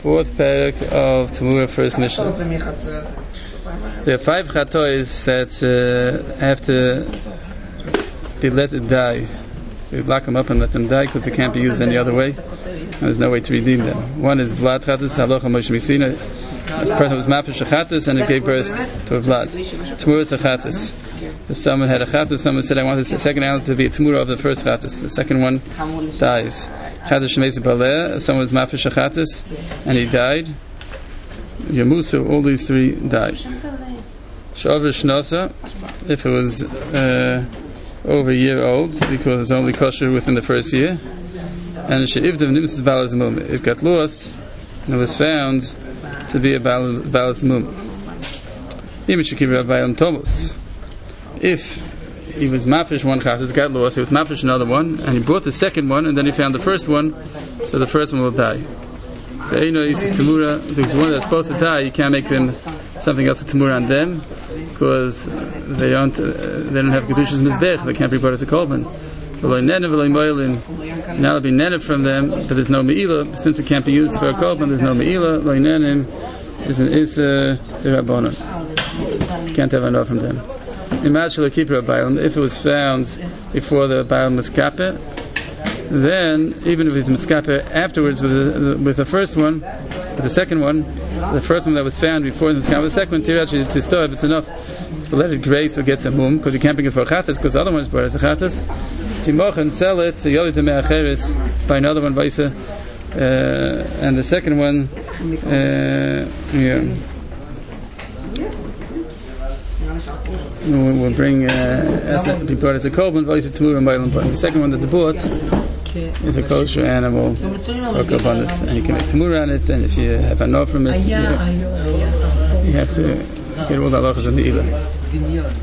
Fourth parak of Tamura, first Mishnah. There are 5 chatois that have to be let die. You lock them up and let them die because they can't be used any other way. And there's no way to redeem them. One is Vlad Chatas, Halacha Moshe Misina. This person was Mafish Chatas and it gave birth to a Vlad. Tamura is a Chatas. If someone had a Chatas, someone said, I want the second animal to be a Tamura of the first Chatas. The second one dies. Chatas Shemesa Baleh, if someone was Mafish Chatas and he died. Yamusu, all these 3 died. Shavar Shnasa, if it was over a year old, because it's only kosher within the first year. And she'ivdav nimsis balas mum, it got lost and it was found to be a balas mum. If he was mafish one chatas, got lost, he was mafish another one, and he brought the second one, and then he found the first one, so the first one will die. Tamura, because one that's supposed to die, you can't make them something else, a tamura on them, because they don't have kedushas mizbech, they can't be brought as a korban. Now it'll be nenev from them, but there's no me'ilah, since it can't be used for a korban. There's no me'ilah. Lo nenem is an isa derabbanan. Can't have enough from them. Imagine if it was found before the bailam was kapeh, then even if he's miskaper afterwards with the first one, with the second one, the first one that was found before the miskaper, the second one, to store if it's enough to let it grace or get some mum, because you can't bring it for a chatas, because the other one is brought as a chatas. Timoch and sell it for yoli to me'acheres by another one vaisa, and the second one, we'll bring be brought as a korban vaisa tamur and bailam, but the second one that's bought is a kosher animal or korbanos, and you can make tamura on it, and if you have enough from it, you have to get all the halachas and the ilah.